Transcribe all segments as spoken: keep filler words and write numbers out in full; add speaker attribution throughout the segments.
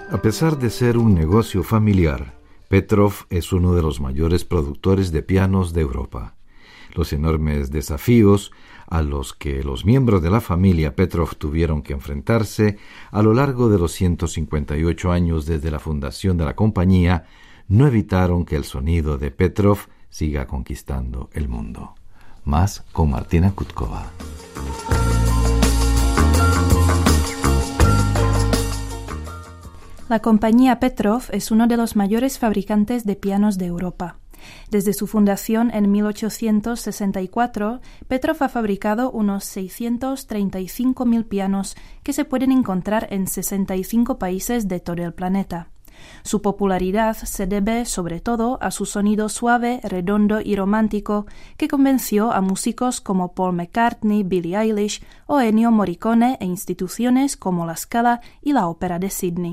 Speaker 1: A pesar de ser un negocio familiar, Petrov es uno de los mayores productores de pianos de Europa. Los enormes desafíos a los que los miembros de la familia Petrov tuvieron que enfrentarse a lo largo de los ciento cincuenta y ocho años desde la fundación de la compañía no evitaron que el sonido de Petrov siga conquistando el mundo. Más con Martina Kutkova.
Speaker 2: La compañía Petrov es uno de los mayores fabricantes de pianos de Europa. Desde su fundación en mil ochocientos sesenta y cuatro, Petrov ha fabricado unos seiscientos treinta y cinco mil pianos que se pueden encontrar en sesenta y cinco países de todo el planeta. Su popularidad se debe sobre todo a su sonido suave, redondo y romántico que convenció a músicos como Paul McCartney, Billie Eilish o Ennio Morricone e instituciones como la Scala y la Ópera de Sídney.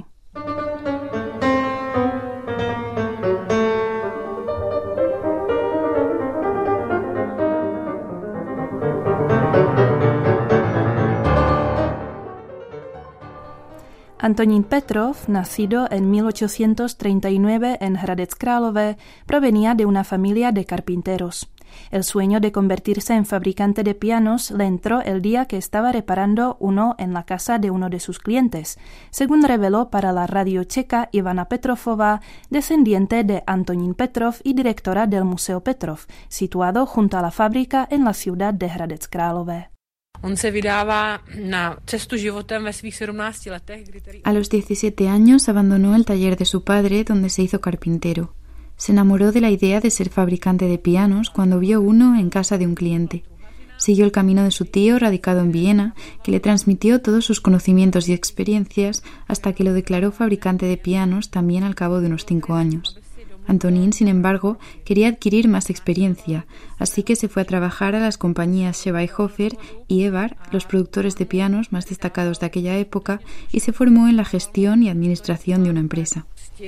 Speaker 2: Antonín Petrov, nacido en mil ochocientos treinta y nueve en Hradec Králové, provenía de una familia de carpinteros. El sueño de convertirse en fabricante de pianos le entró el día que estaba reparando uno en la casa de uno de sus clientes, según reveló para la radio checa Ivana Petrovová, descendiente de Antonín Petrov y directora del Museo Petrov, situado junto a la fábrica en la ciudad de Hradec Králové.
Speaker 3: A los diecisiete años abandonó el taller de su padre donde se hizo carpintero. Se enamoró de la idea de ser fabricante de pianos cuando vio uno en casa de un cliente. Siguió el camino de su tío radicado en Viena, que le transmitió todos sus conocimientos y experiencias hasta que lo declaró fabricante de pianos también al cabo de unos cinco años. Antonín, sin embargo, quería adquirir más experiencia, así que se fue a trabajar a las compañías Sheba-Hofer y Evar, los productores de pianos más destacados de aquella época, y se formó en la gestión y administración de una empresa.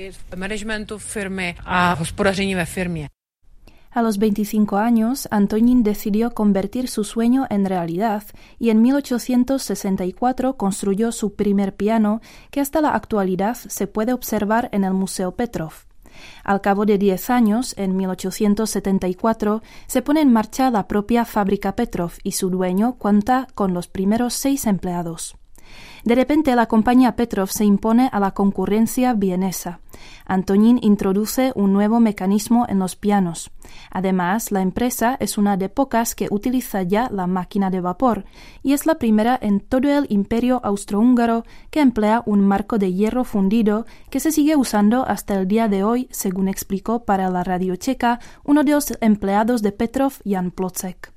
Speaker 2: A los veinticinco años, Antonín decidió convertir su sueño en realidad y en mil ochocientos sesenta y cuatro construyó su primer piano, que hasta la actualidad se puede observar en el Museo Petrov. Al cabo de diez años, en mil ochocientos setenta y cuatro, se pone en marcha la propia fábrica Petrov y su dueño cuenta con los primeros seis empleados. De repente, la compañía Petrov se impone a la concurrencia vienesa. Antonín introduce un nuevo mecanismo en los pianos. Además, la empresa es una de pocas que utiliza ya la máquina de vapor y es la primera en todo el imperio austrohúngaro que emplea un marco de hierro fundido que se sigue usando hasta el día de hoy, según explicó para la radio checa uno de los empleados de Petrov, Jan Plocek.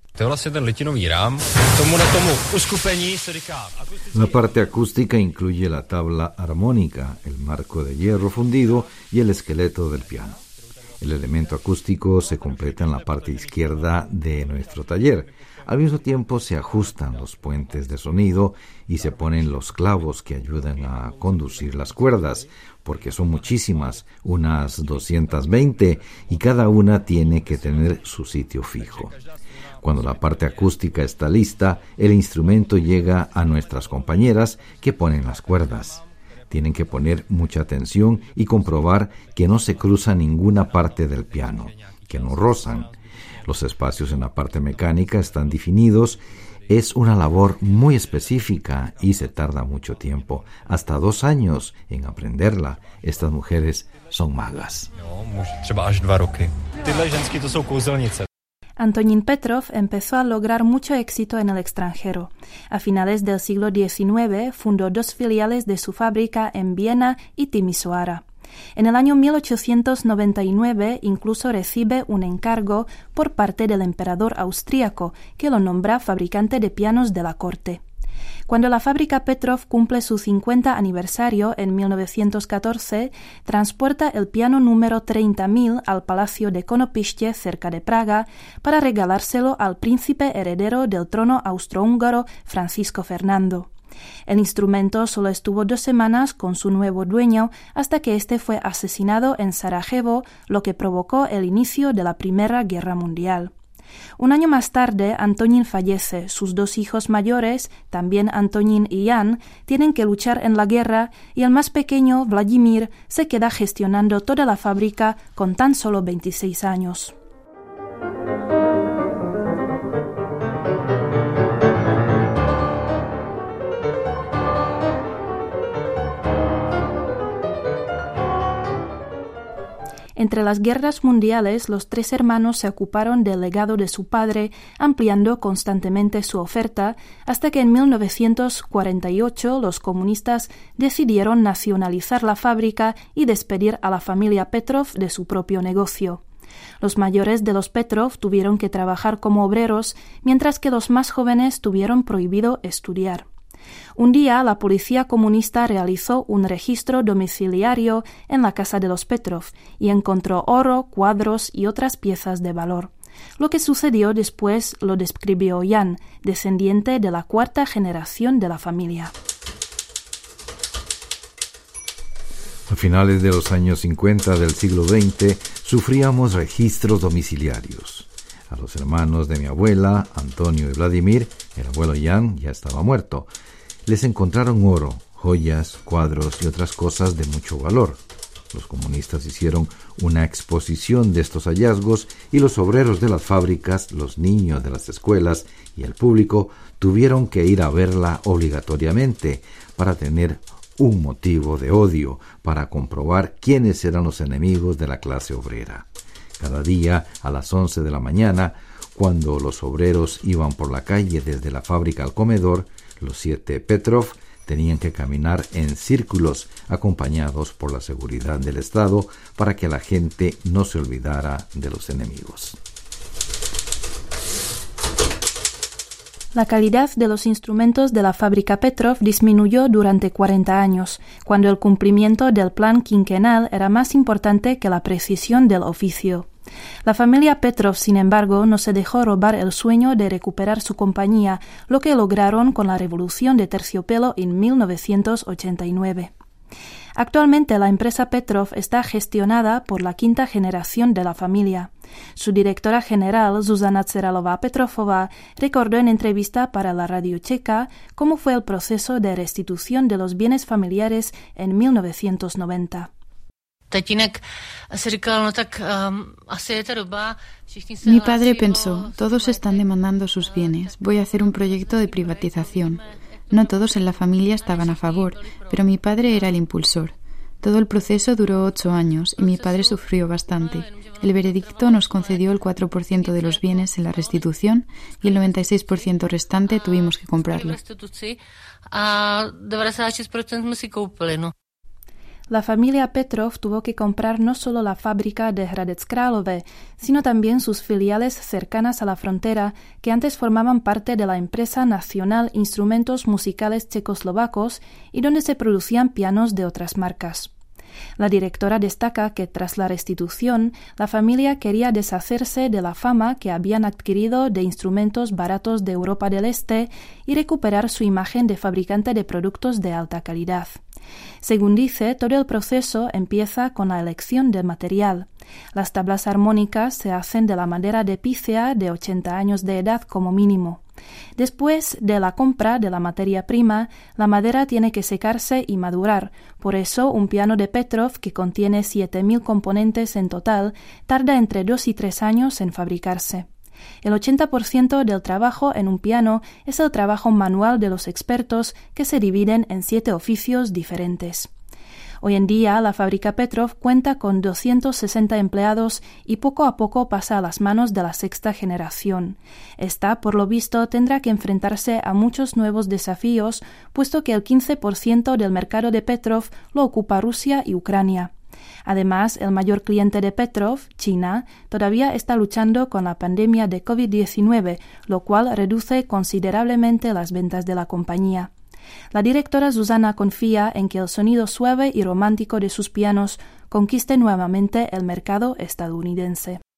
Speaker 1: La parte acústica incluye la tabla armónica, el marco de hierro fundido y el esqueleto del piano. El elemento acústico se completa en la parte izquierda de nuestro taller. Al mismo tiempo se ajustan los puentes de sonido y se ponen los clavos que ayudan a conducir las cuerdas, porque son muchísimas, unas doscientas veinte, y cada una tiene que tener su sitio fijo. Cuando la parte acústica está lista, el instrumento llega a nuestras compañeras que ponen las cuerdas. Tienen que poner mucha atención y comprobar que no se cruza ninguna parte del piano, que no rozan. Los espacios en la parte mecánica están definidos. Es una labor muy específica y se tarda mucho tiempo, hasta dos años, en aprenderla. Estas mujeres son magas.
Speaker 2: Antonín Petrov empezó a lograr mucho éxito en el extranjero. A finales del siglo diecinueve fundó dos filiales de su fábrica en Viena y Timișoara. En el año mil ochocientos noventa y nueve incluso recibe un encargo por parte del emperador austríaco, que lo nombra fabricante de pianos de la corte. Cuando la fábrica Petrov cumple su cincuenta aniversario en mil novecientos catorce, transporta el piano número treinta mil al Palacio de Konopiště cerca de Praga para regalárselo al príncipe heredero del trono austrohúngaro Francisco Fernando. El instrumento solo estuvo dos semanas con su nuevo dueño hasta que éste fue asesinado en Sarajevo, lo que provocó el inicio de la Primera Guerra Mundial. Un año más tarde, Antonín fallece. Sus dos hijos mayores, también Antonín y Jan, tienen que luchar en la guerra y el más pequeño, Vladimir, se queda gestionando toda la fábrica con tan solo veintiséis años. Entre las guerras mundiales, los tres hermanos se ocuparon del legado de su padre, ampliando constantemente su oferta, hasta que en mil novecientos cuarenta y ocho los comunistas decidieron nacionalizar la fábrica y despedir a la familia Petrov de su propio negocio. Los mayores de los Petrov tuvieron que trabajar como obreros, mientras que los más jóvenes tuvieron prohibido estudiar. Un día, la policía comunista realizó un registro domiciliario en la casa de los Petrov y encontró oro, cuadros y otras piezas de valor. Lo que sucedió después lo describió Jan, descendiente de la cuarta generación de la familia.
Speaker 1: A finales de los años cincuenta del siglo veinte, sufríamos registros domiciliarios. A los hermanos de mi abuela, Antonio y Vladimir, el abuelo Jan ya estaba muerto, les encontraron oro, joyas, cuadros y otras cosas de mucho valor. Los comunistas hicieron una exposición de estos hallazgos y los obreros de las fábricas, los niños de las escuelas y el público tuvieron que ir a verla obligatoriamente para tener un motivo de odio, para comprobar quiénes eran los enemigos de la clase obrera. Cada día, a las once de la mañana, cuando los obreros iban por la calle desde la fábrica al comedor, los siete Petrov tenían que caminar en círculos acompañados por la seguridad del Estado para que la gente no se olvidara de los enemigos.
Speaker 2: La calidad de los instrumentos de la fábrica Petrov disminuyó durante cuarenta años, cuando el cumplimiento del plan quinquenal era más importante que la precisión del oficio. La familia Petrov, sin embargo, no se dejó robar el sueño de recuperar su compañía, lo que lograron con la Revolución de Terciopelo en mil novecientos ochenta y nueve. Actualmente la empresa Petrov está gestionada por la quinta generación de la familia. Su directora general, Zuzana Tseralova-Petrofova, recordó en entrevista para la radio checa cómo fue el proceso de restitución de los bienes familiares en mil novecientos noventa.
Speaker 3: Mi padre pensó, todos están demandando sus bienes, voy a hacer un proyecto de privatización. No todos en la familia estaban a favor, pero mi padre era el impulsor. Todo el proceso duró ocho años y mi padre sufrió bastante. El veredicto nos concedió el cuatro por ciento de los bienes en la restitución y el noventa y seis por ciento restante tuvimos que comprarlo.
Speaker 2: La familia Petrov tuvo que comprar no solo la fábrica de Hradec Králové, sino también sus filiales cercanas a la frontera, que antes formaban parte de la empresa nacional Instrumentos Musicales Checoslovacos y donde se producían pianos de otras marcas. La directora destaca que tras la restitución, la familia quería deshacerse de la fama que habían adquirido de instrumentos baratos de Europa del Este y recuperar su imagen de fabricante de productos de alta calidad. Según dice, todo el proceso empieza con la elección del material. Las tablas armónicas se hacen de la madera de pícea de ochenta años de edad como mínimo. Después de la compra de la materia prima, la madera tiene que secarse y madurar. Por eso, un piano de Petrov, que contiene siete mil componentes en total, tarda entre dos y tres años en fabricarse. El ochenta por ciento del trabajo en un piano es el trabajo manual de los expertos, que se dividen en siete oficios diferentes. Hoy en día, la fábrica Petrov cuenta con doscientos sesenta empleados y poco a poco pasa a las manos de la sexta generación. Esta, por lo visto, tendrá que enfrentarse a muchos nuevos desafíos, puesto que el quince por ciento del mercado de Petrov lo ocupa Rusia y Ucrania. Además, el mayor cliente de Petrov, China, todavía está luchando con la pandemia de covid diecinueve, lo cual reduce considerablemente las ventas de la compañía. La directora Zuzana confía en que el sonido suave y romántico de sus pianos conquiste nuevamente el mercado estadounidense.